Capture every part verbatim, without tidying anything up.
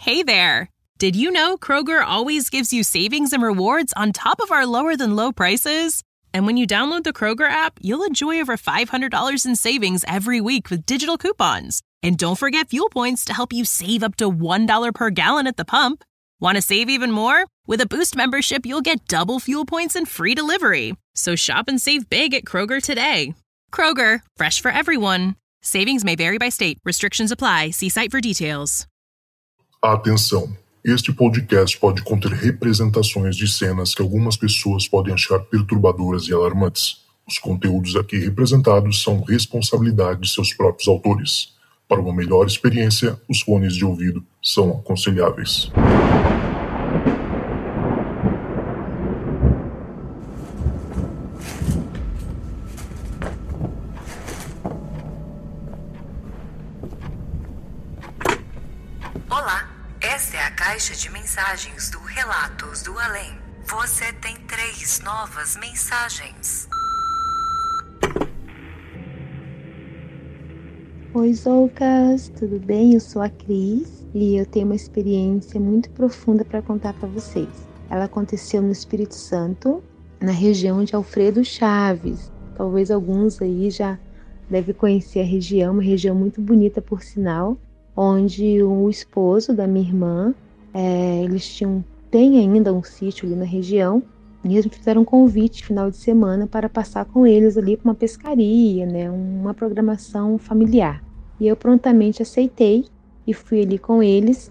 Hey there! Did you know Kroger always gives you savings and rewards on top of our lower-than-low prices? And when you download the Kroger app, you'll enjoy over five hundred dollars in savings every week with digital coupons. And don't forget fuel points to help you save up to one dollar per gallon at the pump. Want to save even more? With a Boost membership, you'll get double fuel points and free delivery. So shop and save big at Kroger today. Kroger, fresh for everyone. Savings may vary by state. Restrictions apply. See site for details. Atenção! Este podcast pode conter representações de cenas que algumas pessoas podem achar perturbadoras e alarmantes. Os conteúdos aqui representados são responsabilidade de seus próprios autores. Para uma melhor experiência, os fones de ouvido são aconselháveis. Olá, esta é a caixa de mensagens do Relatos do Além. Você tem três novas mensagens. Oi, Zoucas, tudo bem? Eu sou a Cris e eu tenho uma experiência muito profunda para contar para vocês. Ela aconteceu no Espírito Santo, na região de Alfredo Chaves. Talvez alguns aí já devem conhecer a região, uma região muito bonita por sinal, onde o esposo da minha irmã, é, eles tinham, tem ainda um sítio ali na região, e eles me fizeram um convite final de semana para passar com eles ali para uma pescaria, né, uma programação familiar. E eu prontamente aceitei e fui ali com eles,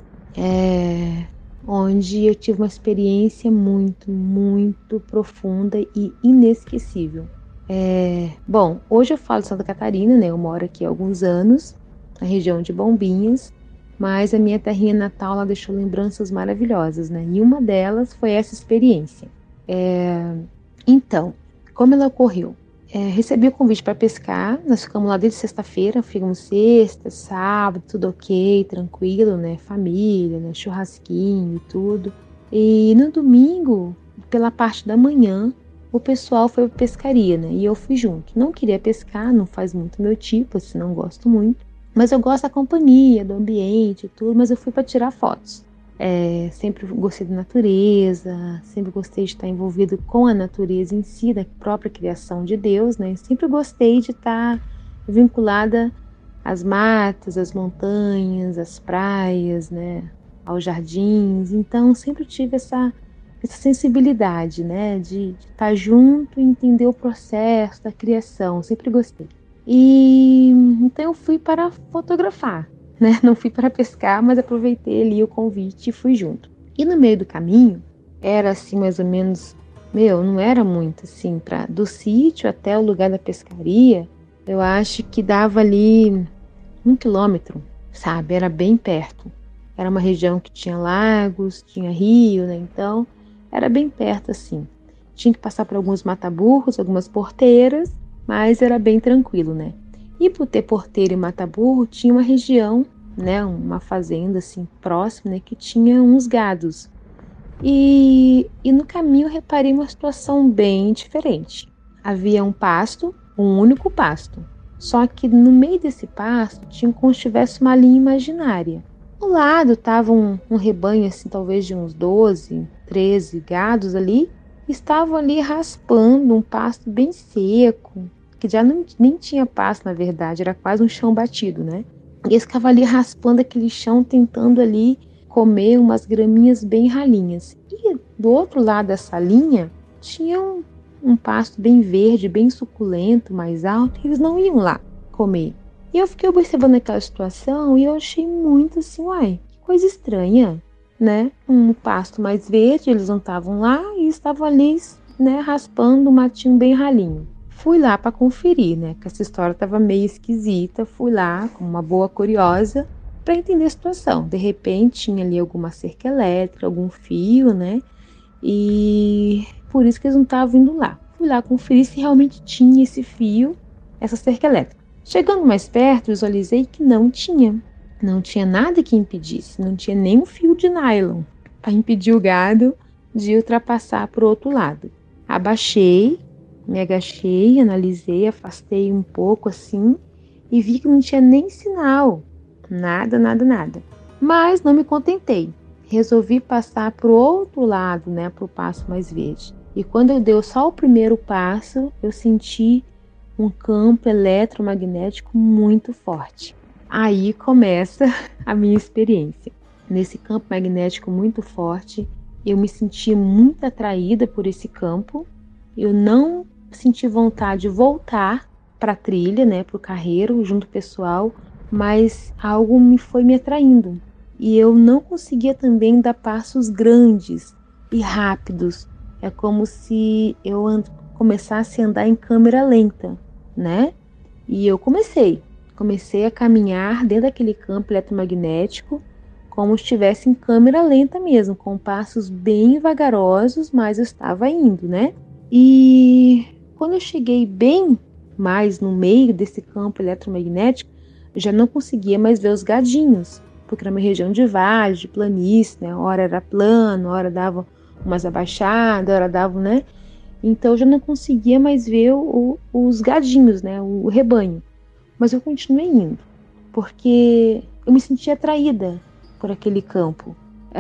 é, onde eu tive uma experiência muito, muito profunda e inesquecível. É, bom, hoje eu falo de Santa Catarina, né, eu moro aqui há alguns anos, na região de Bombinhas, mas a minha terrinha natal ela deixou lembranças maravilhosas, né? E uma delas foi essa experiência. É... Então, como ela ocorreu? É, recebi o convite para pescar, nós ficamos lá desde sexta-feira, ficamos sexta, sábado, tudo ok, tranquilo, né? Família, né? Churrasquinho e tudo. E no domingo, pela parte da manhã, o pessoal foi para pescaria, né? E eu fui junto. Não queria pescar, não faz muito meu tipo, assim, não gosto muito. Mas eu gosto da companhia, do ambiente e tudo, mas eu fui para tirar fotos. É, sempre gostei da natureza, sempre gostei de estar envolvido com a natureza em si, da própria criação de Deus, né? Sempre gostei de estar vinculada às matas, às montanhas, às praias, né? Aos jardins. Então, sempre tive essa, essa sensibilidade, né? De, de estar junto e entender o processo da criação. Sempre gostei. E então eu fui para fotografar, né? Não fui para pescar, mas aproveitei ali o convite e fui junto. E no meio do caminho, era assim mais ou menos, meu, não era muito assim, pra, do sítio até o lugar da pescaria, eu acho que dava ali um quilômetro, sabe? Era bem perto. Era uma região que tinha lagos, tinha rio, né? Então era bem perto assim. Tinha que passar por alguns mata-burros, algumas porteiras, mas era bem tranquilo, né? E por ter porteiro e mata-burro, tinha uma região, né, uma fazenda assim próxima, né, que tinha uns gados. E, e no caminho eu reparei uma situação bem diferente. Havia um pasto, um único pasto. Só que no meio desse pasto tinha como se tivesse uma linha imaginária. Do lado estava um, um rebanho assim, talvez de uns doze, treze gados ali, estavam ali raspando um pasto bem seco, que já não, nem tinha pasto na verdade, era quase um chão batido, né? E eles ficavam ali raspando aquele chão, tentando ali comer umas graminhas bem ralinhas. E do outro lado dessa linha, tinha um, um pasto bem verde, bem suculento, mais alto, e eles não iam lá comer. E eu fiquei observando aquela situação e eu achei muito assim, uai, que coisa estranha, né? Um pasto mais verde, eles não estavam lá e estavam ali, né, raspando um matinho bem ralinho. Fui lá para conferir, né, que essa história estava meio esquisita. Fui lá como uma boa curiosa para entender a situação. De repente tinha ali alguma cerca elétrica, algum fio, né, e por isso que eles não estavam vindo lá. Fui lá conferir se realmente tinha esse fio, essa cerca elétrica. Chegando mais perto, visualizei que não tinha. Não tinha nada que impedisse, não tinha nenhum fio de nylon para impedir o gado de ultrapassar para o outro lado. Abaixei, me agachei, analisei, afastei um pouco assim e vi que não tinha nem sinal, nada, nada, nada. Mas não me contentei. Resolvi passar para o outro lado, né, para o passo mais verde. E quando eu dei só o primeiro passo, eu senti um campo eletromagnético muito forte. Aí começa a minha experiência. Nesse campo magnético muito forte, eu me senti muito atraída por esse campo. Eu não senti vontade de voltar para a trilha, né, para o carreiro, junto ao pessoal, mas algo me foi me atraindo. E eu não conseguia também dar passos grandes e rápidos. É como se eu and- começasse a andar em câmera lenta, né? E eu comecei. Comecei a caminhar dentro daquele campo eletromagnético, como se estivesse em câmera lenta mesmo, com passos bem vagarosos, mas eu estava indo, né? E quando eu cheguei bem mais no meio desse campo eletromagnético, eu já não conseguia mais ver os gadinhos, porque era uma região de vale, de planície, né? Hora era plano, hora dava umas abaixadas, hora dava, né? Então eu já não conseguia mais ver o, os gadinhos, né? O, o rebanho. Mas eu continuei indo, porque eu me sentia atraída por aquele campo.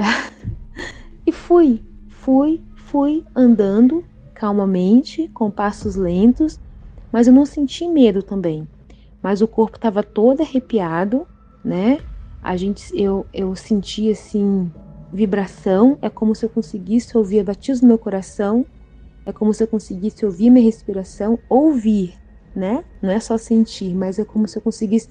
E fui, fui, fui andando calmamente, com passos lentos, mas eu não senti medo também. Mas o corpo estava todo arrepiado, né? A gente, eu, eu senti assim vibração, é como se eu conseguisse ouvir a batida do meu coração, é como se eu conseguisse ouvir minha respiração, ouvir, né? Não é só sentir, mas é como se eu conseguisse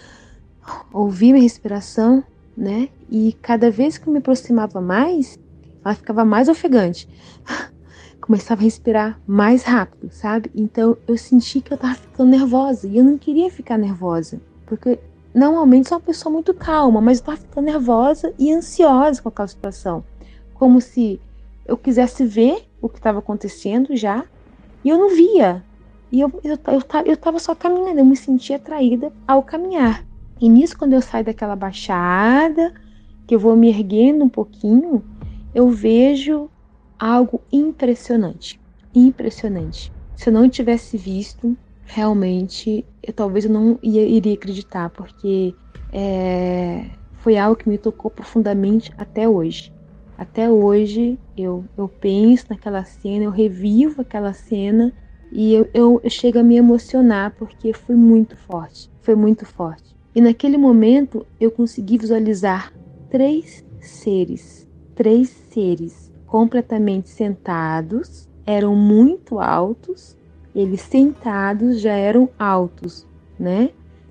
ouvir minha respiração, né? E cada vez que eu me aproximava mais, ela ficava mais ofegante. Começava a respirar mais rápido, sabe? Então eu senti que eu tava ficando nervosa e eu não queria ficar nervosa, porque normalmente sou uma pessoa muito calma, mas eu tava ficando nervosa e ansiosa com aquela situação, como se eu quisesse ver o que estava acontecendo já e eu não via. E eu, eu, eu, eu tava só caminhando, eu me sentia atraída ao caminhar. E nisso, quando eu saio daquela baixada, que eu vou me erguendo um pouquinho, eu vejo algo impressionante, impressionante. Se eu não tivesse visto, realmente, eu, talvez eu não ia, iria acreditar, porque é, foi algo que me tocou profundamente até hoje. Até hoje, eu, eu penso naquela cena, eu revivo aquela cena e eu, eu, eu chego a me emocionar, porque foi muito forte, foi muito forte. E naquele momento, eu consegui visualizar três seres, três seres, completamente sentados, eram muito altos, eles sentados já eram altos, né?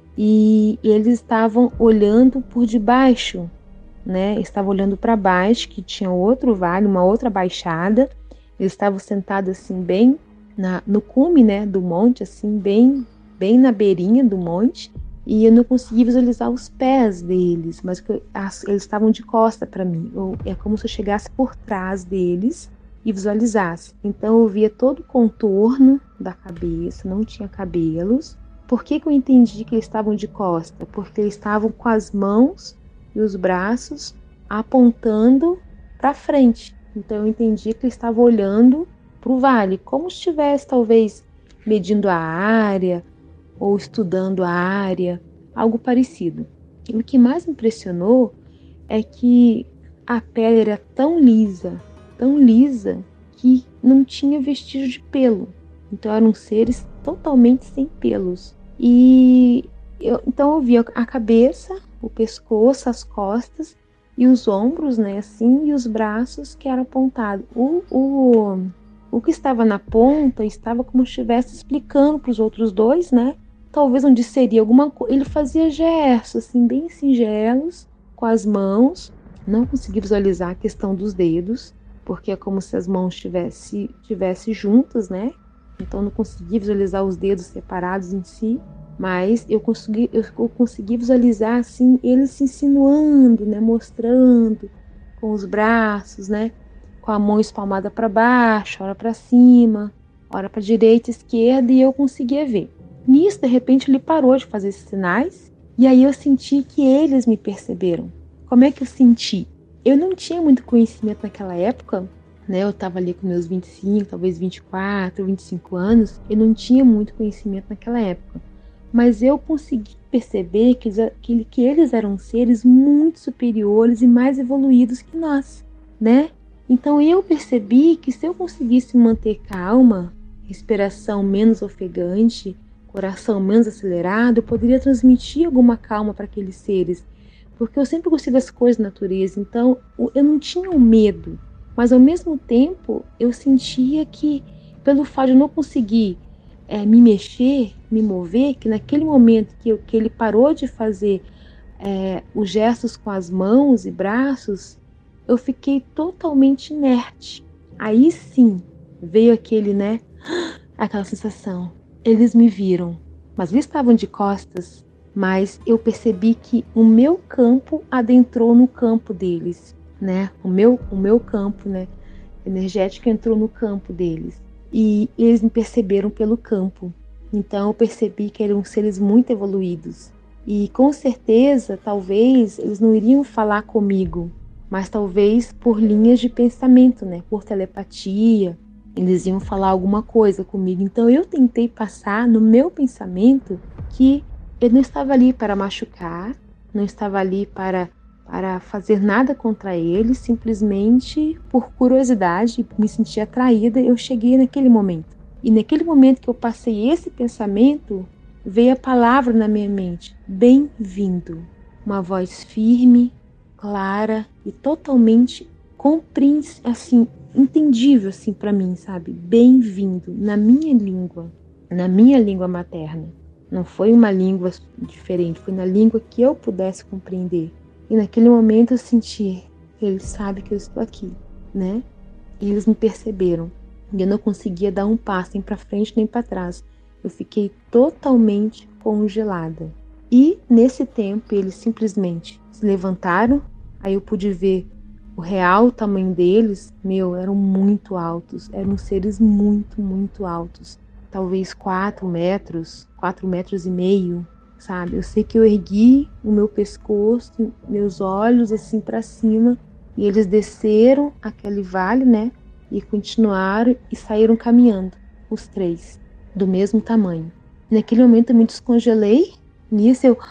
E eles estavam olhando por debaixo, né? Estavam olhando para baixo, que tinha outro vale, uma outra baixada. Eles estavam sentados assim bem na, no cume, né, do monte, assim bem, bem na beirinha do monte. E eu não consegui visualizar os pés deles, mas eles estavam de costa para mim. Eu, é como se eu chegasse por trás deles e visualizasse. Então eu via todo o contorno da cabeça, não tinha cabelos. Por que que eu entendi que eles estavam de costa? Porque eles estavam com as mãos e os braços apontando para frente. Então eu entendi que eles estavam olhando para o vale, como se estivesse talvez medindo a área, ou estudando a área, algo parecido. E o que mais me impressionou é que a pele era tão lisa, tão lisa, que não tinha vestígio de pelo. Então eram seres totalmente sem pelos. E eu, então eu via a cabeça, o pescoço, as costas e os ombros, né, assim, e os braços que eram apontados. O, o, o que estava na ponta estava como se estivesse explicando para os outros dois, né? Talvez onde seria alguma coisa. Ele fazia gestos, assim, bem singelos, com as mãos. Não consegui visualizar a questão dos dedos, porque é como se as mãos estivessem tivesse juntas, né? Então não consegui visualizar os dedos separados em si, mas eu consegui, eu consegui visualizar, assim, eles se insinuando, né? Mostrando com os braços, né? Com a mão espalmada para baixo, ora para cima, ora para direita, esquerda, e eu conseguia ver. Nisso, de repente, ele parou de fazer esses sinais e aí eu senti que eles me perceberam. Como é que eu senti? Eu não tinha muito conhecimento naquela época, né? Eu estava ali com meus vinte e cinco, talvez vinte e quatro, vinte e cinco anos. Eu não tinha muito conhecimento naquela época. mas eu consegui perceber que eles, que, que eles eram seres muito superiores e mais evoluídos que nós, né? Então eu percebi que se eu conseguisse manter calma, respiração menos ofegante, coração menos acelerado, eu poderia transmitir alguma calma para aqueles seres, porque eu sempre gostei das coisas da natureza, então eu não tinha um medo, mas ao mesmo tempo eu sentia que, pelo fato de eu não conseguir é, me mexer, me mover, que naquele momento que, eu, que ele parou de fazer é, os gestos com as mãos e braços, eu fiquei totalmente inerte. Aí sim veio aquele, né, aquela sensação. Eles me viram, mas eles estavam de costas, mas eu percebi que o meu campo adentrou no campo deles, né? O meu, o meu campo, né, energético entrou no campo deles. E eles me perceberam pelo campo. Então eu percebi que eram seres muito evoluídos. E com certeza, talvez, eles não iriam falar comigo, mas talvez por linhas de pensamento, né? Por telepatia, eles iam falar alguma coisa comigo. Então eu tentei passar no meu pensamento que eu não estava ali para machucar, não estava ali para, para fazer nada contra eles, simplesmente por curiosidade, me senti atraída, eu cheguei naquele momento. E naquele momento que eu passei esse pensamento, veio a palavra na minha mente, bem-vindo. Uma voz firme, clara e totalmente compreensível, assim, entendível assim para mim, sabe? Bem-vindo, na minha língua, na minha língua materna. Não foi uma língua diferente, foi na língua que eu pudesse compreender. E naquele momento eu senti, ele sabe que eu estou aqui, né? E eles me perceberam. E eu não conseguia dar um passo nem para frente nem para trás. Eu fiquei totalmente congelada. E nesse tempo eles simplesmente se levantaram. Aí eu pude ver o real tamanho deles. Meu, eram muito altos. Eram seres muito, muito altos. Talvez quatro metros, quatro metros e meio, sabe? Eu sei que eu ergui o meu pescoço, meus olhos assim para cima. E eles desceram aquele vale, né? E continuaram e saíram caminhando, os três, do mesmo tamanho. Naquele momento eu me descongelei. Nisso eu...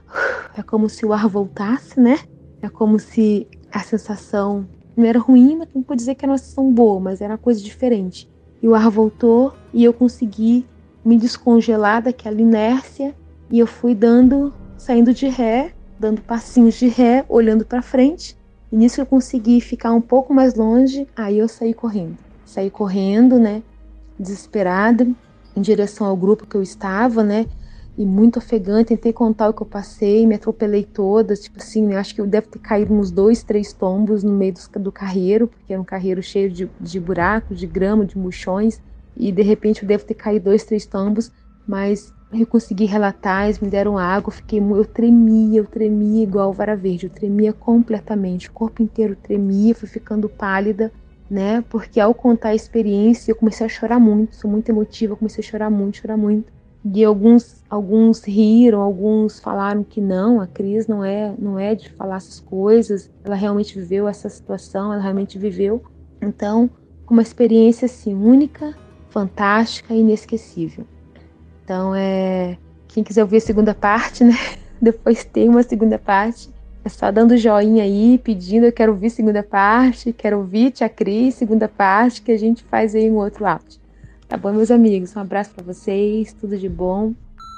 É como se o ar voltasse, né? É como se a sensação não era ruim, mas não pode dizer que era uma sensação boa, mas era uma coisa diferente. E o ar voltou e eu consegui me descongelar daquela inércia. E eu fui dando, saindo de ré, dando passinhos de ré, olhando para frente. E nisso que eu consegui ficar um pouco mais longe, aí eu saí correndo. Saí correndo, né, desesperada, em direção ao grupo que eu estava, né, e muito ofegante. Tentei contar o que eu passei, me atropelei toda, tipo assim, acho que eu devo ter caído uns dois, três tombos no meio do, do carreiro, porque era um carreiro cheio de, de buracos, de grama, de murchões, e de repente eu devo ter caído dois, três tombos, mas eu consegui relatar, eles me deram água, fiquei, eu tremia, eu tremia igual vara verde, eu tremia completamente, o corpo inteiro tremia, fui ficando pálida, né, porque ao contar a experiência eu comecei a chorar muito, sou muito emotiva, eu comecei a chorar muito, chorar muito, e alguns, alguns riram, alguns falaram que não, a Cris não é, não é de falar essas coisas, ela realmente viveu essa situação, ela realmente viveu, então, uma experiência assim, única, fantástica e inesquecível. Então, é, quem quiser ouvir a segunda parte, né? Depois tem uma segunda parte. É só dando joinha aí, pedindo, eu quero ouvir segunda parte, quero ouvir Tia Cris, segunda parte, que a gente faz aí um outro áudio. Tá bom, meus amigos? Um abraço pra vocês, tudo de bom.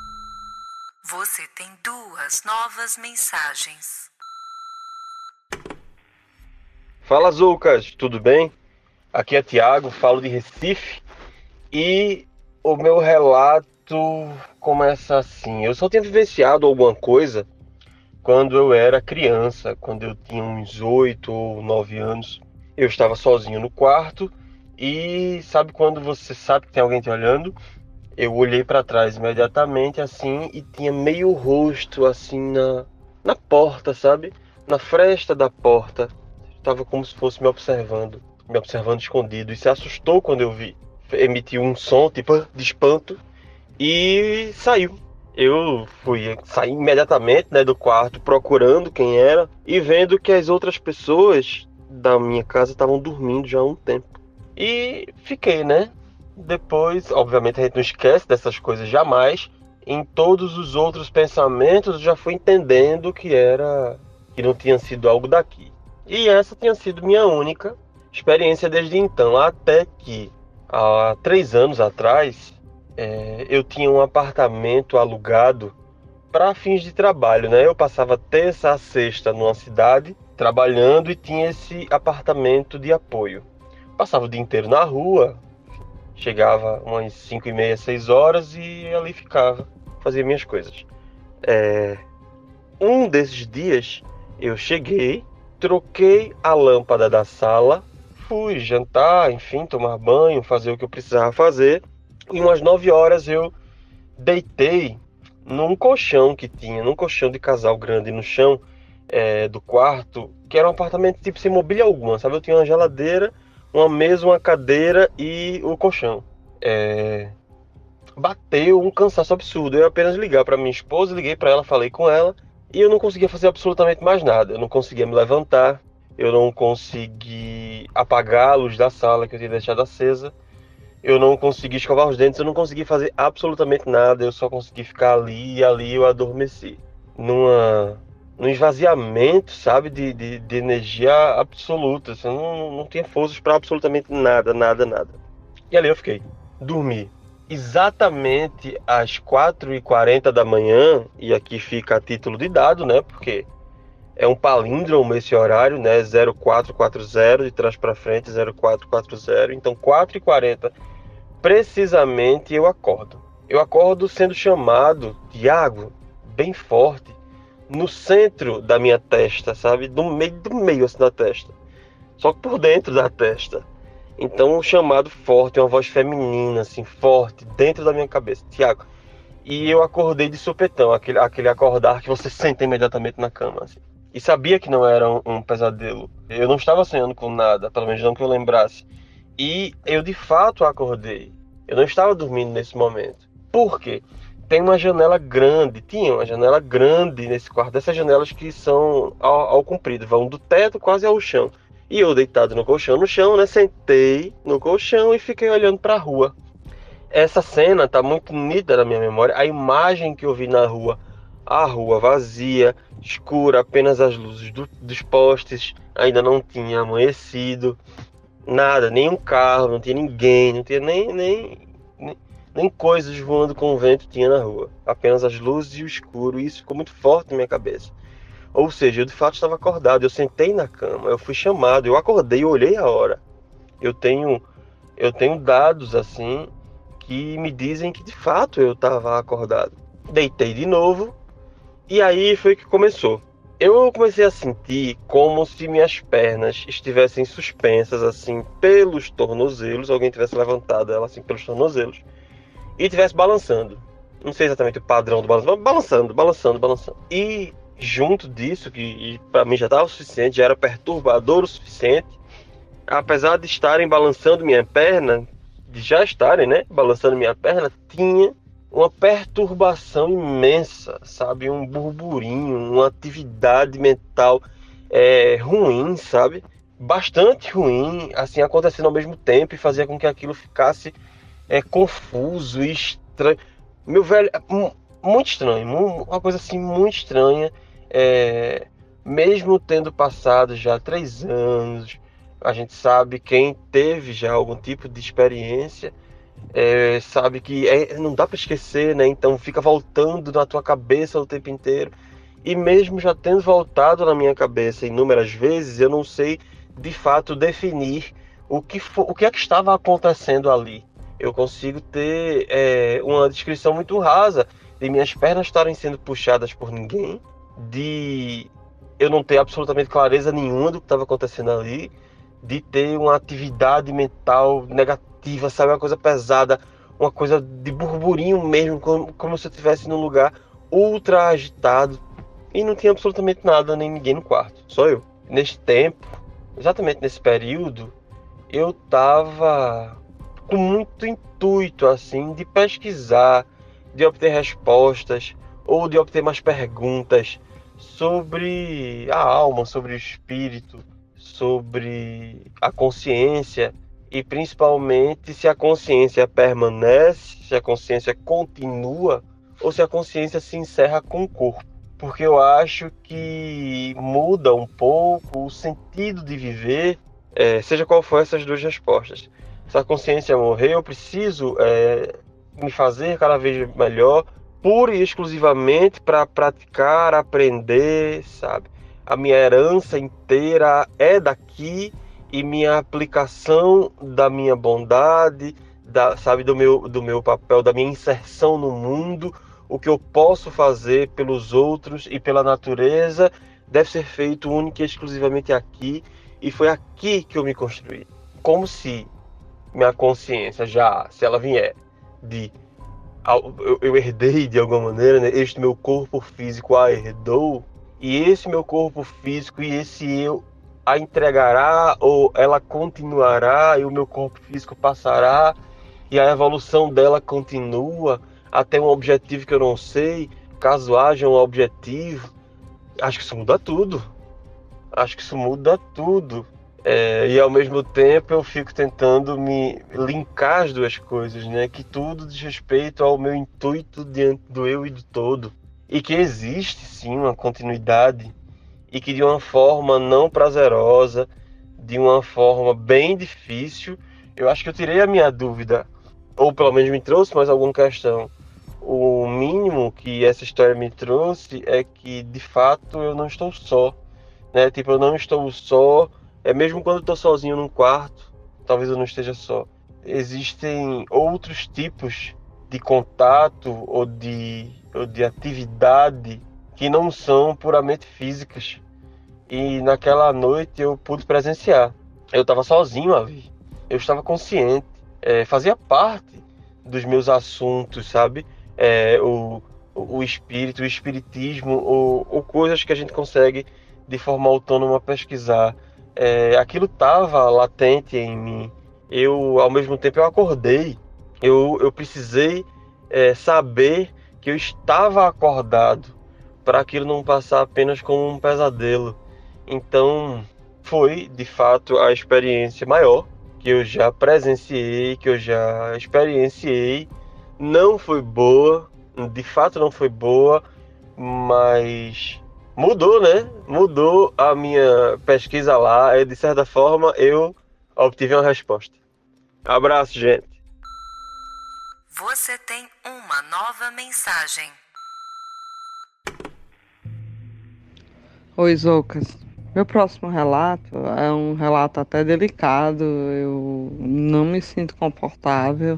Você tem duas novas mensagens. Fala, Zucas, tudo bem? Aqui é Tiago, falo de Recife. E o meu relato começa assim. Eu só tinha vivenciado alguma coisa quando eu era criança, quando eu tinha uns oito ou nove anos. Eu estava sozinho no quarto e sabe quando você sabe que tem alguém te olhando? Eu olhei para trás imediatamente assim e tinha meio rosto assim na, na porta, sabe? Na fresta da porta. Estava como se fosse me observando, me observando escondido. E se assustou quando eu vi. Emitiu um som tipo de espanto e saiu. Eu fui sair imediatamente, né, do quarto procurando quem era e vendo que as outras pessoas da minha casa estavam dormindo já há um tempo. E fiquei, né? Depois, obviamente a gente não esquece dessas coisas jamais, em todos os outros pensamentos eu já fui entendendo que era que não tinha sido algo daqui. E essa tinha sido minha única experiência desde então, até que há três anos atrás é, eu tinha um apartamento alugado para fins de trabalho, né? Eu passava terça a sexta numa cidade trabalhando e tinha esse apartamento de apoio. Passava o dia inteiro na rua, chegava umas cinco e meia, seis horas e ali ficava, fazia minhas coisas. É... Um desses dias eu cheguei, troquei a lâmpada da sala, fui jantar, enfim, tomar banho, fazer o que eu precisava fazer. E umas nove horas eu deitei num colchão que tinha, num colchão de casal grande no chão é, do quarto, que era um apartamento tipo sem mobília alguma, sabe? Eu tinha uma geladeira, uma mesa, uma cadeira e o colchão. É... Bateu um cansaço absurdo. Eu apenas ligar para minha esposa, liguei para ela, falei com ela e eu não conseguia fazer absolutamente mais nada. Eu não conseguia me levantar, eu não consegui apagar a luz da sala que eu tinha deixado acesa, eu não consegui escovar os dentes, eu não consegui fazer absolutamente nada. Eu só consegui ficar ali e ali eu adormeci numa num esvaziamento, sabe, de, de, de energia absoluta. Assim, eu não, não tinha forças para absolutamente nada, nada, nada. E ali eu fiquei, dormi. Exatamente às quatro e quarenta da manhã, e aqui fica a título de dado, né, porque é um palíndromo esse horário, né, zero quatro quatro zero, de trás para frente, zero quatro quatro zero, então quatro e quarenta precisamente eu acordo. Eu acordo sendo chamado, Tiago, bem forte, no centro da minha testa, sabe? Do meio, do meio assim da testa. Só que por dentro da testa. Então um chamado forte, uma voz feminina, assim, forte, dentro da minha cabeça. Tiago. E eu acordei de supetão, aquele, aquele acordar que você sente imediatamente na cama, assim. E sabia que não era um, um pesadelo. Eu não estava sonhando com nada, pelo menos não que eu lembrasse. E eu de fato acordei. Eu não estava dormindo nesse momento. Por quê? Tem uma janela grande, tinha uma janela grande nesse quarto, dessas janelas que são ao, ao comprido, vão do teto quase ao chão. E eu deitado no colchão, no chão, né, sentei no colchão e fiquei olhando para a rua. Essa cena tá muito nítida na minha memória, a imagem que eu vi na rua, a rua vazia, escura, apenas as luzes do, dos postes, ainda não tinha amanhecido, nada, nem um carro, não tinha ninguém, não tinha nem... nem Nem coisas voando com o vento tinha na rua. Apenas as luzes e o escuro. E isso ficou muito forte na minha cabeça. Ou seja, eu de fato estava acordado. Eu sentei na cama. Eu fui chamado. Eu acordei. Eu olhei a hora. Eu tenho, eu tenho dados assim que me dizem que de fato eu estava acordado. Deitei de novo. E aí foi que começou. Eu comecei a sentir como se minhas pernas estivessem suspensas assim pelos tornozelos. Alguém tivesse levantado ela assim pelos tornozelos. E estivesse balançando. Não sei exatamente o padrão do balanço, mas balançando, balançando, balançando. E junto disso, que para mim já estava o suficiente, já era perturbador o suficiente, apesar de estarem balançando minha perna, de já estarem, né, balançando minha perna, tinha uma perturbação imensa, sabe? Um burburinho, uma atividade mental é, ruim, sabe? Bastante ruim, assim, acontecendo ao mesmo tempo e fazia com que aquilo ficasse é confuso e estranho. Meu velho, muito estranho, uma coisa assim muito estranha. É, mesmo tendo passado já três anos, a gente sabe, quem teve já algum tipo de experiência, é, sabe que é, não dá para esquecer, né? Então fica voltando na tua cabeça o tempo inteiro. E mesmo já tendo voltado na minha cabeça inúmeras vezes, eu não sei de fato definir o que, for, o que é que estava acontecendo ali. Eu consigo ter é, uma descrição muito rasa de minhas pernas estarem sendo puxadas por ninguém, de eu não ter absolutamente clareza nenhuma do que estava acontecendo ali, de ter uma atividade mental negativa, sabe, uma coisa pesada, uma coisa de burburinho mesmo, como, como se eu estivesse num lugar ultra agitado, e não tinha absolutamente nada, nem ninguém no quarto, só eu. Neste tempo, exatamente nesse período, eu estava com muito intuito assim de pesquisar, de obter respostas ou de obter mais perguntas sobre a alma, sobre o espírito, sobre a consciência e principalmente se a consciência permanece, se a consciência continua ou se a consciência se encerra com o corpo. Porque eu acho que muda um pouco o sentido de viver, é, seja qual for essas duas respostas. Se a consciência morrer, eu preciso é, me fazer cada vez melhor, pura e exclusivamente para praticar, aprender, sabe? A minha herança inteira é daqui e minha aplicação da minha bondade, da, sabe, do meu, do meu papel, da minha inserção no mundo, o que eu posso fazer pelos outros e pela natureza deve ser feito única e exclusivamente aqui, e foi aqui que eu me construí. Como se minha consciência já, se ela vier de eu, eu herdei de alguma maneira, né? Este meu corpo físico a herdou, e esse meu corpo físico e esse eu a entregará, ou ela continuará e o meu corpo físico passará e a evolução dela continua até um objetivo que eu não sei, caso haja um objetivo. Acho que isso muda tudo. Acho que isso muda tudo. É, e ao mesmo tempo eu fico tentando me linkar as duas coisas, né? Que tudo diz respeito ao meu intuito diante do eu e do todo. E que existe sim uma continuidade, e que de uma forma não prazerosa, de uma forma bem difícil, eu acho que eu tirei a minha dúvida, ou pelo menos me trouxe mais alguma questão. O mínimo que essa história me trouxe é que, de fato, eu não estou só, né? Tipo, eu não estou só, é mesmo quando eu estou sozinho num quarto, talvez eu não esteja só. Existem outros tipos de contato ou de, ou de atividade que não são puramente físicas. E naquela noite eu pude presenciar. Eu estava sozinho ali, eu estava consciente, é, fazia parte dos meus assuntos, sabe? É, o, o espírito, o espiritismo, ou, ou coisas que a gente consegue de forma autônoma pesquisar. É, aquilo estava latente em mim. Eu, ao mesmo tempo, eu acordei. Eu, eu precisei é, saber que eu estava acordado para aquilo não passar apenas como um pesadelo. Então, foi, de fato, a experiência maior que eu já presenciei, que eu já experienciei. Não foi boa, de fato não foi boa, mas mudou, né? Mudou a minha pesquisa lá, e de certa forma eu obtive uma resposta. Abraço, gente. Você tem uma nova mensagem. Oi, Zoucas. Meu próximo relato é um relato até delicado. Eu não me sinto confortável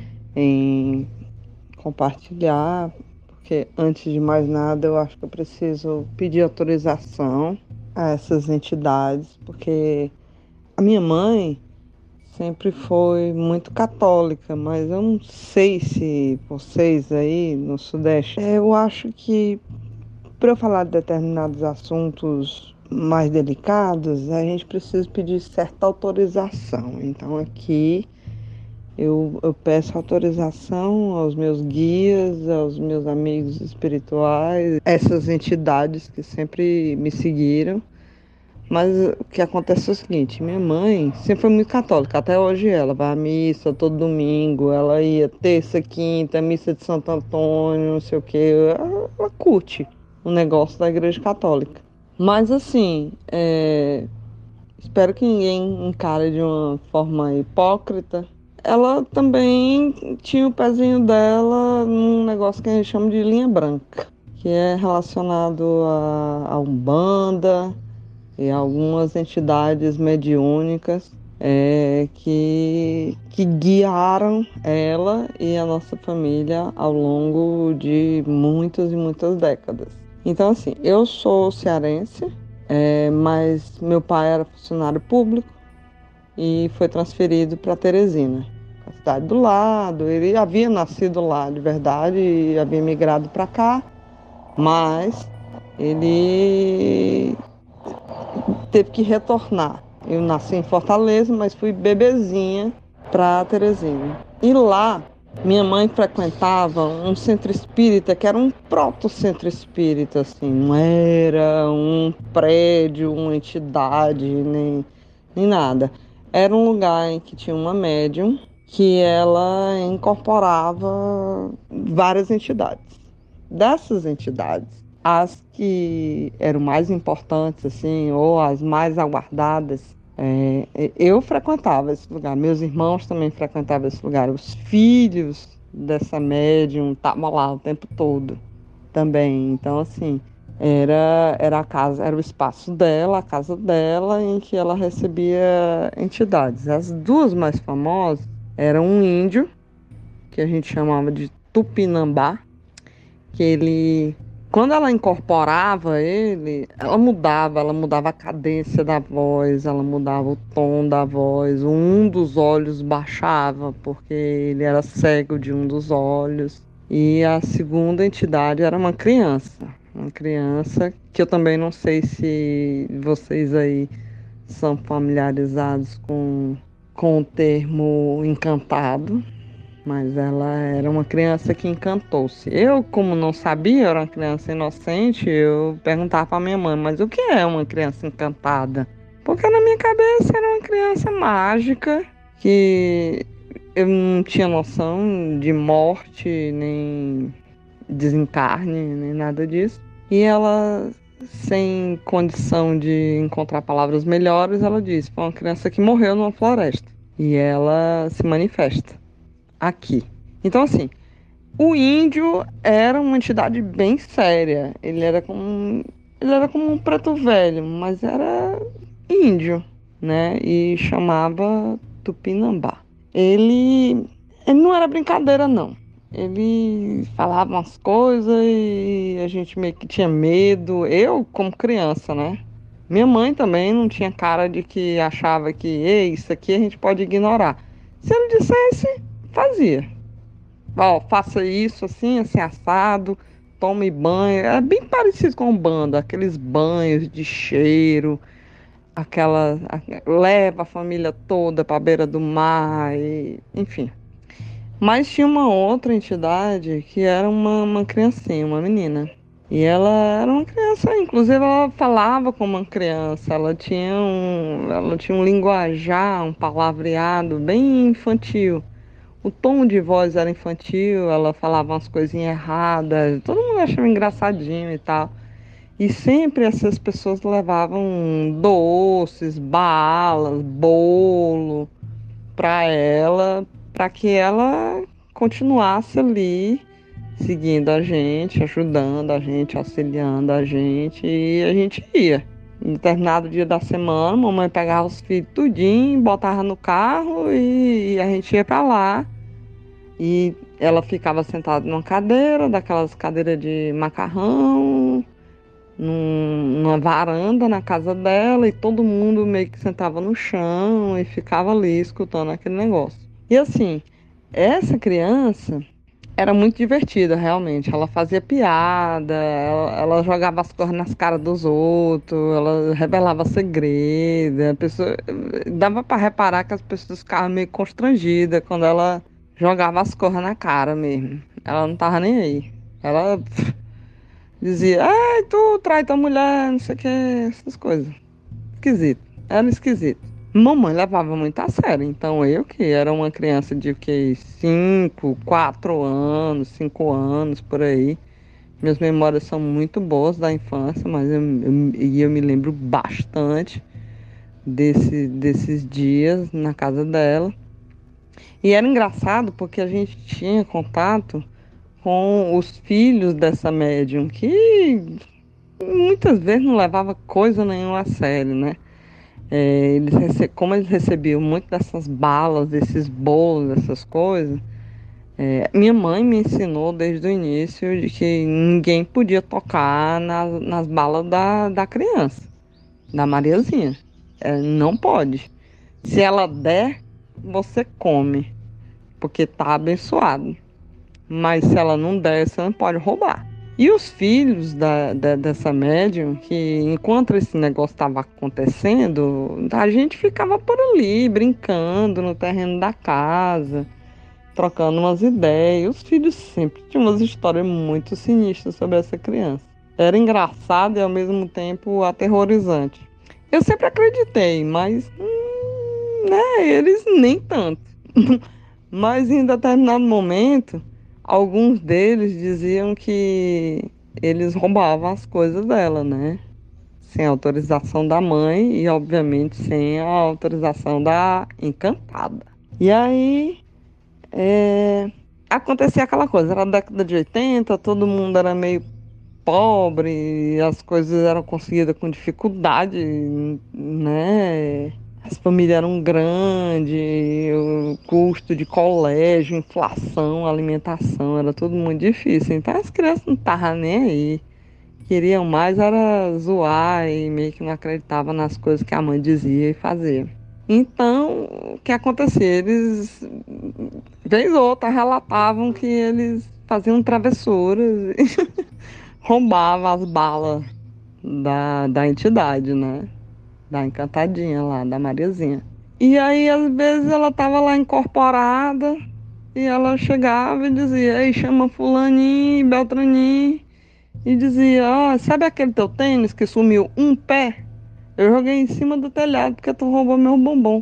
em compartilhar, porque antes de mais nada eu acho que eu preciso pedir autorização a essas entidades, porque a minha mãe sempre foi muito católica, mas eu não sei se vocês aí no Sudeste, eu acho que para eu falar de determinados assuntos mais delicados, a gente precisa pedir certa autorização. Então aqui eu, eu peço autorização aos meus guias, aos meus amigos espirituais, essas entidades que sempre me seguiram. Mas o que acontece é o seguinte, minha mãe sempre foi muito católica, até hoje ela vai à missa todo domingo, ela ia terça, quinta, missa de Santo Antônio, não sei o que, ela, ela curte o negócio da Igreja Católica. Mas assim, é, espero que ninguém encare de uma forma hipócrita. Ela também tinha o pezinho dela num negócio que a gente chama de linha branca, que é relacionado a, a Umbanda e algumas entidades mediúnicas é, que, que guiaram ela e a nossa família ao longo de muitas e muitas décadas. Então, assim, eu sou cearense, é, mas meu pai era funcionário público e foi transferido para Teresina, a cidade do lado. Ele havia nascido lá de verdade e havia migrado para cá, mas ele teve que retornar. Eu nasci em Fortaleza, mas fui bebezinha para Teresina. E lá, minha mãe frequentava um centro espírita, que era um proto-centro espírita, assim, não era um prédio, uma entidade, nem, nem nada. Era um lugar em que tinha uma médium, que ela incorporava várias entidades. Dessas entidades, as que eram mais importantes, assim, ou as mais aguardadas, é, eu frequentava esse lugar, meus irmãos também frequentavam esse lugar, os filhos dessa médium estavam lá o tempo todo também. Então, assim, era, era a casa, era o espaço dela, a casa dela, em que ela recebia entidades. As duas mais famosas eram um índio, que a gente chamava de Tupinambá, que ele, quando ela incorporava ele, ela mudava, ela mudava a cadência da voz, ela mudava o tom da voz, um dos olhos baixava, porque ele era cego de um dos olhos. E a segunda entidade era uma criança, uma criança que eu também não sei se vocês aí são familiarizados com, com o termo encantado, mas ela era uma criança que encantou-se. Eu, como não sabia, eu era uma criança inocente, eu perguntava para minha mãe, mas o que é uma criança encantada? Porque na minha cabeça era uma criança mágica, que eu não tinha noção de morte, nem desencarne, nem nada disso. E ela, sem condição de encontrar palavras melhores, ela disse, foi uma criança que morreu numa floresta. E ela se manifesta aqui. Então, assim, o índio era uma entidade bem séria. Ele era como, ele era como um preto velho, mas era índio, né? E chamava Tupinambá. Ele, ele não era brincadeira, não. Ele falava umas coisas e a gente meio que tinha medo. Eu, como criança, né? Minha mãe também não tinha cara de que achava que, ei, isso aqui a gente pode ignorar. Se ele dissesse, fazia. Ó, faça isso assim, assim, assado, tome banho. É bem parecido com o bando, aqueles banhos de cheiro, aquela, leva a família toda para a beira do mar, e, enfim. Mas tinha uma outra entidade que era uma, uma criancinha, uma menina. E ela era uma criança, inclusive ela falava como uma criança, ela tinha um, ela tinha um linguajar, um palavreado bem infantil. O tom de voz era infantil, ela falava umas coisinhas erradas, todo mundo achava engraçadinho e tal. E sempre essas pessoas levavam doces, balas, bolo para ela, para que ela continuasse ali, seguindo a gente, ajudando a gente, auxiliando a gente, e a gente ia. Em determinado dia da semana, a mamãe pegava os filhos tudinho, botava no carro e a gente ia para lá. E ela ficava sentada numa cadeira, daquelas cadeiras de macarrão, num, numa varanda na casa dela, e todo mundo meio que sentava no chão e ficava ali escutando aquele negócio. E assim, essa criança era muito divertida, realmente. Ela fazia piada, ela, ela jogava as coisas nas caras dos outros, ela revelava segredo. A pessoa, dava para reparar que as pessoas ficavam meio constrangidas quando ela jogava as coisas na cara mesmo. Ela não tava nem aí. Ela pff, dizia, ai, tu trai tua mulher, não sei o que, essas coisas. Esquisito. Era esquisito. Mamãe levava muito a sério. Então eu, que era uma criança de que cinco, quatro anos, cinco anos, por aí. Minhas memórias são muito boas da infância, mas eu, eu, eu me lembro bastante desse, desses dias na casa dela. E era engraçado porque a gente tinha contato com os filhos dessa médium, que muitas vezes não levava coisa nenhuma a sério, né? É, eles rece- como eles recebiam muito dessas balas, desses bolos, dessas coisas, é, minha mãe me ensinou desde o início de que ninguém podia tocar nas, nas balas da, da criança, da Mariazinha. É, não pode. Se ela der, você come, porque tá abençoado. Mas se ela não der, você não pode roubar. E os filhos da, da, dessa médium, que enquanto esse negócio estava acontecendo, a gente ficava por ali, brincando no terreno da casa, trocando umas ideias. E os filhos sempre tinham umas histórias muito sinistras sobre essa criança. Era engraçado e ao mesmo tempo aterrorizante. Eu sempre acreditei, mas hum, né, eles nem tanto. Mas em determinado momento, alguns deles diziam que eles roubavam as coisas dela, né? Sem autorização da mãe e, obviamente, sem a autorização da encantada. E aí, é... acontecia aquela coisa, era a década de oitenta, todo mundo era meio pobre, as coisas eram conseguidas com dificuldade, né? As famílias eram grandes, o custo de colégio, inflação, alimentação, era tudo muito difícil. Então as crianças não estavam nem aí. Queriam mais era zoar e meio que não acreditavam nas coisas que a mãe dizia e fazia. Então, o que acontecia? Eles, vez ou outra, relatavam que eles faziam travessuras e roubavam as balas da, da entidade, né? Da encantadinha lá, da Mariazinha. E aí, às vezes, ela tava lá incorporada e ela chegava e dizia: ei, chama fulaninho, beltraninho. E dizia: ó, sabe aquele teu tênis que sumiu um pé? Eu joguei em cima do telhado porque tu roubou meu bombom.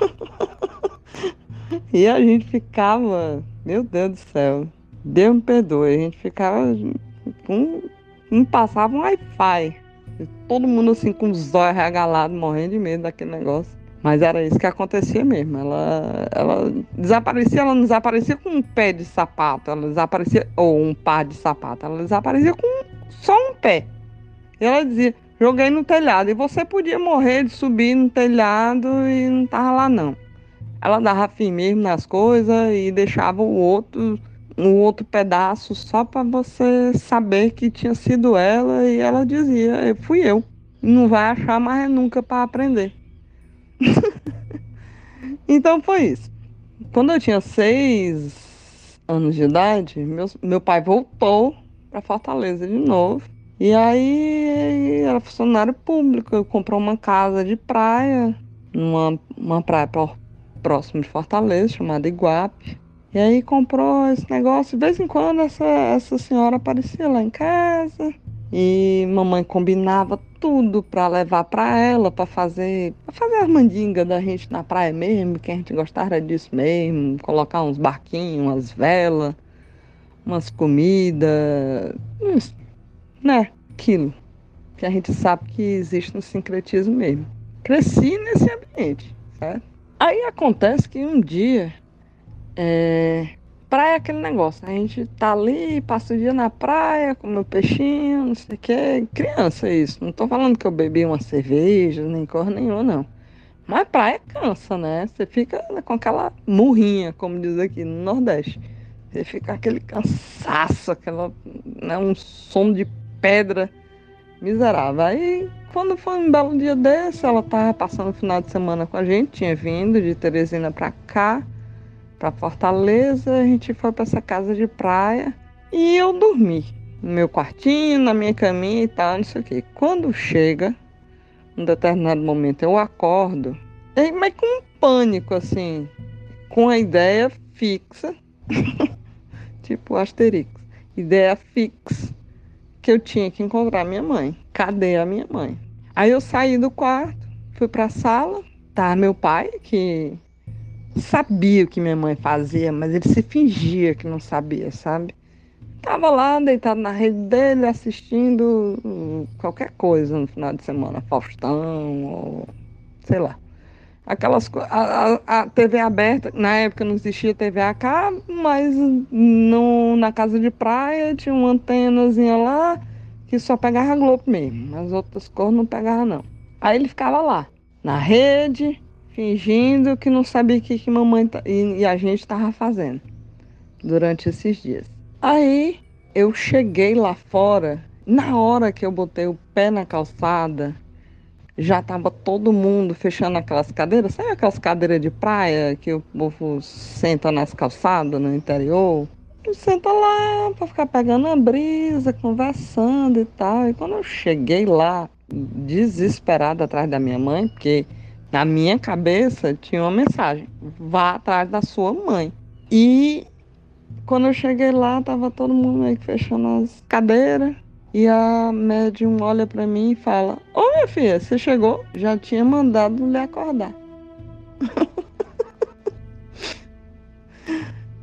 E a gente ficava, meu Deus do céu, Deus me perdoe, a gente ficava, um, um passava um Wi-Fi. Todo mundo assim com os olhos regalados, morrendo de medo daquele negócio. Mas era isso que acontecia mesmo. Ela, ela desaparecia, ela não desaparecia com um pé de sapato, ela desaparecia, ou um par de sapato, ela desaparecia com só um pé. E ela dizia: joguei no telhado. E você podia morrer de subir no telhado e não tava lá não. Ela dava fim mesmo nas coisas e deixava o outro, um outro pedaço só para você saber que tinha sido ela. E ela dizia: fui eu. Não vai achar mais nunca para aprender. Então foi isso. Quando eu tinha seis anos de idade, meu, meu pai voltou para Fortaleza de novo. E aí era funcionário público. Eu comprei uma casa de praia, numa uma praia próxima de Fortaleza, chamada Iguape. E aí comprou esse negócio. De vez em quando essa, essa senhora aparecia lá em casa. E mamãe combinava tudo para levar para ela, para fazer, para fazer as mandingas da gente na praia mesmo, que a gente gostava disso mesmo, colocar uns barquinhos, umas velas, umas comidas, né, aquilo que a gente sabe que existe no sincretismo mesmo. Cresci nesse ambiente, certo? Aí acontece que um dia, é... praia é aquele negócio, a gente tá ali, passa o dia na praia, com meu peixinho, não sei o que, criança isso, não tô falando que eu bebi uma cerveja, nem cor nenhuma, não. Mas praia cansa, né? Você fica com aquela murrinha, como diz aqui no Nordeste. Você fica com aquele cansaço, aquela, né, um som de pedra miserável. Aí, quando foi um belo dia desse, ela tava passando o final de semana com a gente, tinha vindo de Teresina pra cá, pra Fortaleza, a gente foi pra essa casa de praia e eu dormi no meu quartinho, na minha caminha e tal, não sei o que. Quando chega um determinado momento, eu acordo, mas com um pânico, assim, com a ideia fixa, tipo Asterix, ideia fixa, que eu tinha que encontrar minha mãe. Cadê a minha mãe? Aí eu saí do quarto, fui pra sala, tá meu pai, que sabia o que minha mãe fazia, mas ele se fingia que não sabia, sabe? Tava lá, deitado na rede dele, assistindo qualquer coisa no final de semana, Faustão, ou sei lá. Aquelas coisas, a, a, a T V aberta, na época não existia T V a cabo, mas no, na casa de praia tinha uma antenazinha lá que só pegava Globo mesmo, as outras cores não pegava não. Aí ele ficava lá, na rede, fingindo que não sabia o que, que mamãe e, e a gente estava fazendo durante esses dias. Aí eu cheguei lá fora, na hora que eu botei o pé na calçada, já estava todo mundo fechando aquelas cadeiras, sabe aquelas cadeiras de praia que o povo senta nas calçadas no interior? E senta lá para ficar pegando a brisa, conversando e tal. E quando eu cheguei lá, desesperada atrás da minha mãe, porque na minha cabeça tinha uma mensagem: vá atrás da sua mãe. E quando eu cheguei lá, tava todo mundo meio que fechando as cadeiras. E a médium olha pra mim e fala: ô minha filha, você chegou? Já tinha mandado lhe acordar.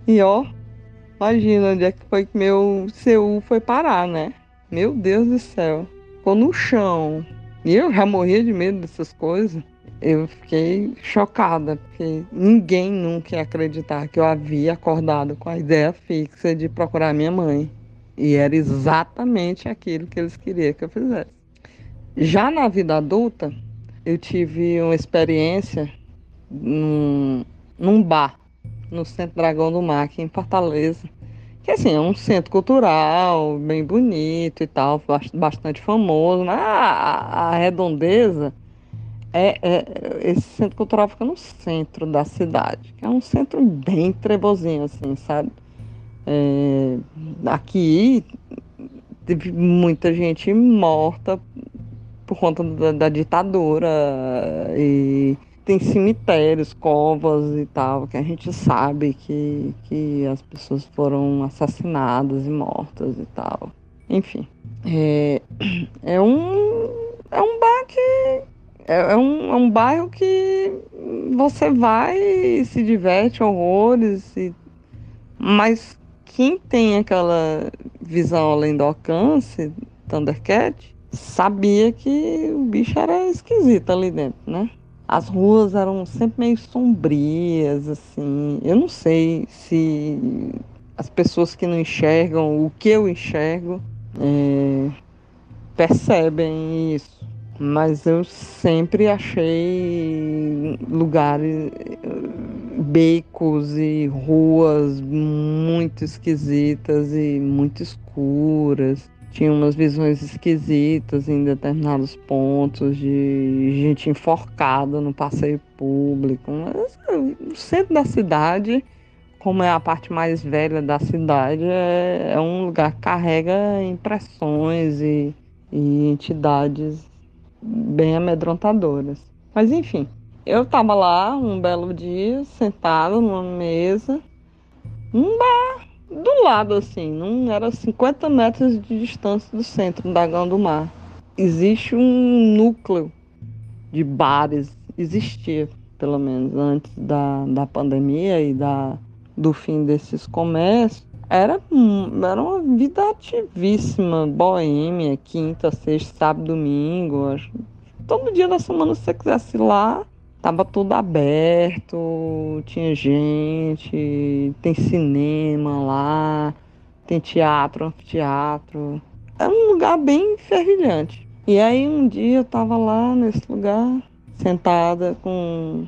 E ó, imagina onde é que foi que meu C U foi parar, né? Meu Deus do céu. Ficou no chão. E eu já morria de medo dessas coisas. Eu fiquei chocada, porque ninguém nunca ia acreditar que eu havia acordado com a ideia fixa de procurar minha mãe. E era exatamente aquilo que eles queriam que eu fizesse. Já na vida adulta, eu tive uma experiência num, num bar, no Centro Dragão do Mar, aqui em Fortaleza. Que assim, é um centro cultural, bem bonito e tal, bastante famoso. Mas a, a redondeza, é, é, esse centro cultural fica no centro da cidade, que é um centro bem trevozinho, assim, sabe? É, aqui teve muita gente morta por conta da, da ditadura, e tem cemitérios, covas e tal, que a gente sabe que, que as pessoas foram assassinadas e mortas e tal. Enfim, é, é um é um bar que é, é um, é um bairro que você vai e se diverte horrores, e, mas quem tem aquela visão além do alcance, Thundercat, sabia que o bicho era esquisito ali dentro, né? As ruas eram sempre meio sombrias, assim. Eu não sei se as pessoas que não enxergam o que eu enxergo é, percebem isso. Mas eu sempre achei lugares, becos e ruas muito esquisitas e muito escuras. Tinha umas visões esquisitas em determinados pontos de gente enforcada no passeio público. Mas o centro da cidade, como é a parte mais velha da cidade, é, é um lugar que carrega impressões e, e entidades bem amedrontadoras. Mas enfim, eu estava lá um belo dia, sentada numa mesa, num bar do lado, assim, não era cinquenta metros de distância do centro do Dragão do Mar. Existe um núcleo de bares, existia pelo menos antes da, da pandemia e da, do fim desses comércios. Era, era uma vida ativíssima, boêmia, quinta, sexta, sábado, domingo. Acho. Todo dia da semana, se você quisesse ir lá, tava tudo aberto, tinha gente, tem cinema lá, tem teatro, anfiteatro. É um lugar bem fervilhante. E aí um dia eu tava lá nesse lugar, sentada com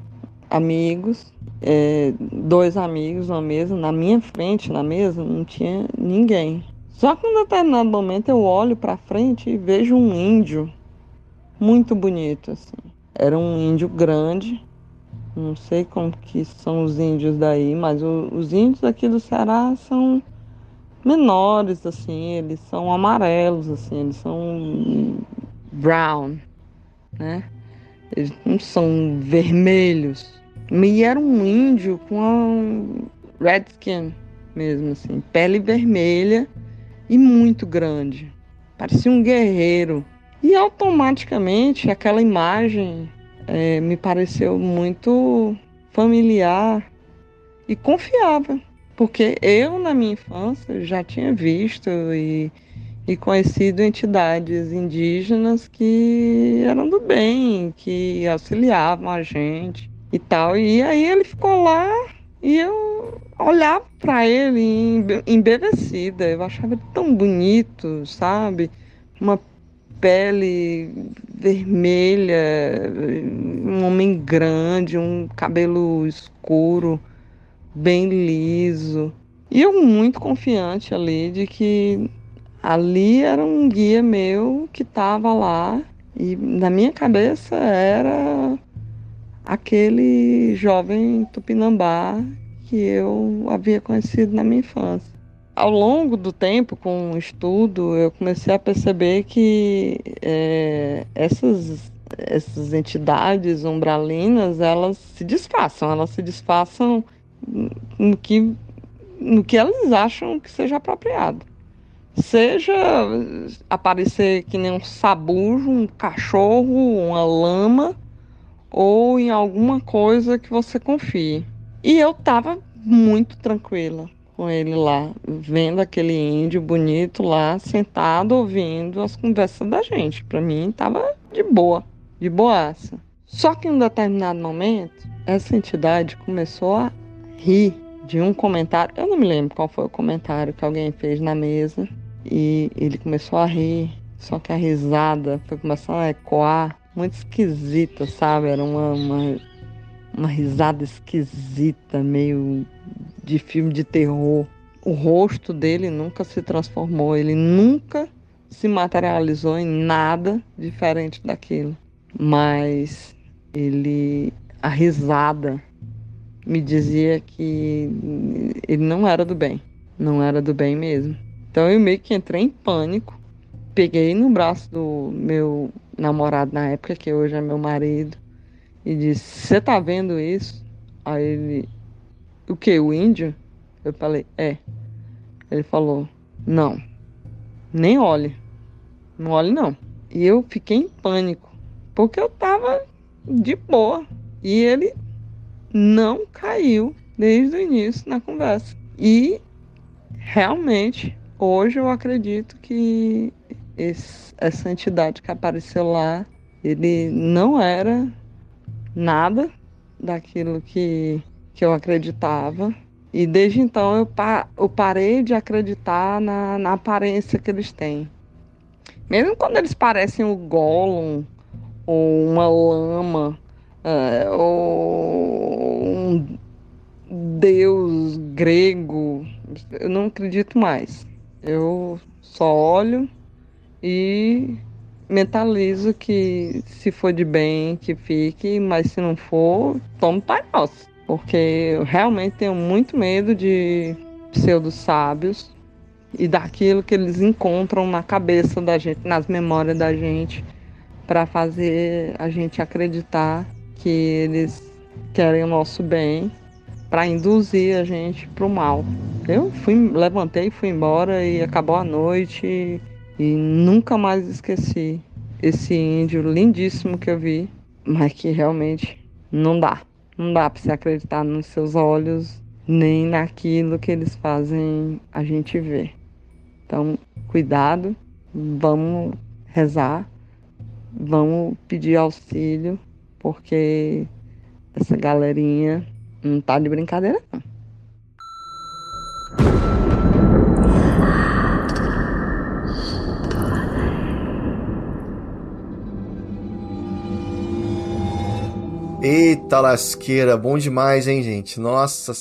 amigos, é, dois amigos na mesa, na minha frente, na mesa, não tinha ninguém. Só que em um determinado momento eu olho pra frente e vejo um índio muito bonito, assim. Era um índio grande, não sei como que são os índios daí, mas o, os índios aqui do Ceará são menores, assim, eles são amarelos, assim, eles são brown, né? Eles não são vermelhos. E era um índio com a red skin mesmo, assim, pele vermelha e muito grande. Parecia um guerreiro. E automaticamente aquela imagem é, me pareceu muito familiar e confiável. Porque eu, na minha infância, já tinha visto e, e conhecido entidades indígenas que eram do bem, que auxiliavam a gente e tal. E aí ele ficou lá e eu olhava para ele embevecida. Eu achava ele tão bonito, sabe? Uma pele vermelha, um homem grande, um cabelo escuro, bem liso. E eu muito confiante ali de que ali era um guia meu que estava lá. E na minha cabeça era aquele jovem tupinambá que eu havia conhecido na minha infância. Ao longo do tempo, com o estudo, eu comecei a perceber que é, essas, essas entidades umbralinas, elas se disfarçam, elas se disfarçam no que, no que elas acham que seja apropriado. Seja aparecer que nem um sabujo, um cachorro, uma lama, ou em alguma coisa que você confie. E eu estava muito tranquila com ele lá, vendo aquele índio bonito lá, sentado, ouvindo as conversas da gente. Pra mim, tava de boa, de boaça. Só que em um determinado momento, essa entidade começou a rir de um comentário. Eu não me lembro qual foi o comentário que alguém fez na mesa. E ele começou a rir, só que a risada foi começando a ecoar, muito esquisita, sabe? Era uma, uma, uma risada esquisita, meio de filme de terror. O rosto dele nunca se transformou, ele nunca se materializou em nada diferente daquilo. Mas ele, a risada me dizia que ele não era do bem, não era do bem mesmo. Então eu meio que entrei em pânico, peguei no braço do meu namorado na época, que hoje é meu marido, e disse: "Você tá vendo isso?" Aí ele: "O quê? O índio?" Eu falei: "É." Ele falou: "Não, nem olhe, não olhe não." E eu fiquei em pânico, porque eu tava de boa, e ele não caiu desde o início na conversa. E realmente, hoje eu acredito que esse, essa entidade que apareceu lá, ele não era nada daquilo que, que eu acreditava. E desde então eu, pa, eu parei de acreditar na, na aparência que eles têm. Mesmo quando eles parecem o Gollum, ou uma lama, é, ou um deus grego, eu não acredito mais. Eu só olho e mentalizo que se for de bem, que fique, mas se não for, tome Pai Nosso. Porque eu realmente tenho muito medo de pseudo-sábios e daquilo que eles encontram na cabeça da gente, nas memórias da gente, para fazer a gente acreditar que eles querem o nosso bem, para induzir a gente para o mal. Eu fui, levantei, fui embora e acabou a noite e, e nunca mais esqueci esse índio lindíssimo que eu vi, mas que realmente não dá. Não dá para você acreditar nos seus olhos, nem naquilo que eles fazem a gente ver. Então, cuidado, vamos rezar, vamos pedir auxílio, porque essa galerinha não tá de brincadeira, não. Eita lasqueira, bom demais, hein, gente? Nossa.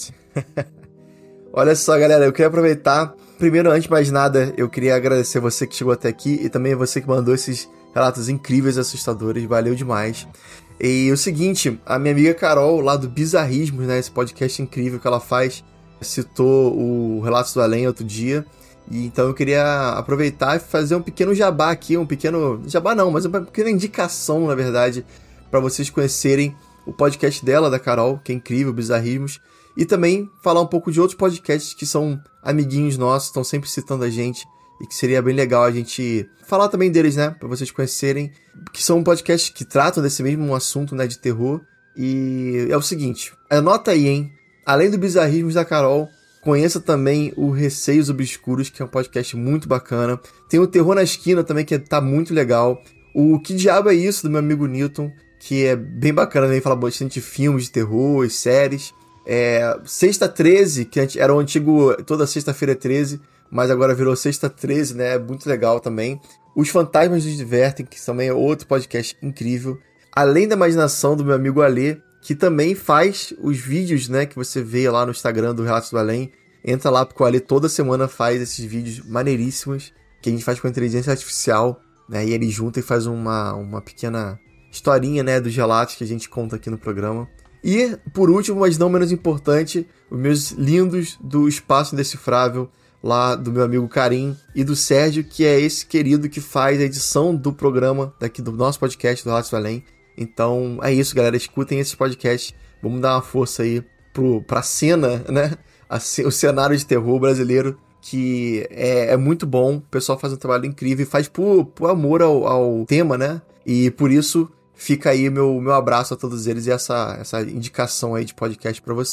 Olha só, galera, eu queria aproveitar. Primeiro, antes de mais nada, eu queria agradecer você que chegou até aqui e também você que mandou esses relatos incríveis e assustadores. Valeu demais. E o seguinte, a minha amiga Carol, lá do Bizarrismos, né, esse podcast incrível que ela faz, citou o Relatos do Além outro dia. E então eu queria aproveitar e fazer um pequeno jabá aqui, um pequeno... Jabá não, mas uma pequena indicação, na verdade, para vocês conhecerem o podcast dela, da Carol, que é incrível, Bizarrismos, e também falar um pouco de outros podcasts que são amiguinhos nossos, estão sempre citando a gente, e que seria bem legal a gente falar também deles, né, para vocês conhecerem, que são podcasts que tratam desse mesmo assunto, né, de terror. E é o seguinte, anota aí, hein, além do Bizarrismos da Carol, conheça também o Receios Obscuros, que é um podcast muito bacana. Tem o Terror na Esquina também, que tá muito legal. O Que Diabo é Isso, do meu amigo Newton, que é bem bacana, né? Ele fala bastante de filmes de terror e séries. É, Sexta treze, que era o antigo Toda Sexta-feira é treze, mas agora virou Sexta treze, né? É muito legal também. Os Fantasmas nos Divertem, que também é outro podcast incrível. Além da Imaginação, do meu amigo Alê, que também faz os vídeos, né, que você vê lá no Instagram do Relatos do Além. Entra lá, porque o Alê toda semana faz esses vídeos maneiríssimos, que a gente faz com inteligência artificial, né? E ele junta e faz uma, uma pequena historinha, né, dos relatos que a gente conta aqui no programa. E, por último, mas não menos importante, os meus lindos do Espaço Indecifrável, lá do meu amigo Karim e do Sérgio, que é esse querido que faz a edição do programa daqui do nosso podcast do Relatos do Além. Então, é isso, galera. Escutem esse podcast. Vamos dar uma força aí pro, pra cena, né? A, o cenário de terror brasileiro, que é, é muito bom. O pessoal faz um trabalho incrível e faz por, por amor ao, ao tema, né? E por isso fica aí meu, meu abraço a todos eles e essa, essa indicação aí de podcast pra vocês.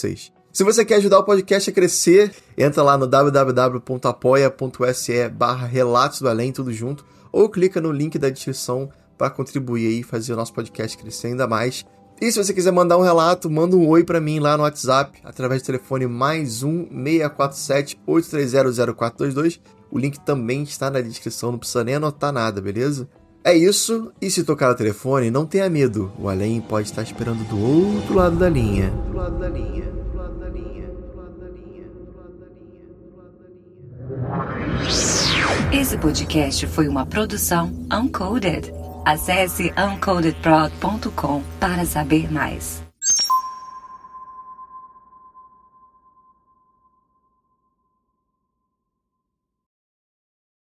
Se você quer ajudar o podcast a crescer, entra lá no w w w ponto apoia ponto s e barra Relatos do Além, tudo junto, ou clica no link da descrição para contribuir aí e fazer o nosso podcast crescer ainda mais. E se você quiser mandar um relato, manda um oi para mim lá no WhatsApp, através do telefone mais um, seis quatro sete, oito três zero, zero quatro dois dois. O link também está na descrição, não precisa nem anotar nada, beleza? É isso, e se tocar o telefone, não tenha medo, o além pode estar esperando do outro lado da linha. Do lado da linha, do lado da linha, do lado da linha, do lado da linha. Esse podcast foi uma produção Uncoded. Acesse uncoded prod ponto com para saber mais.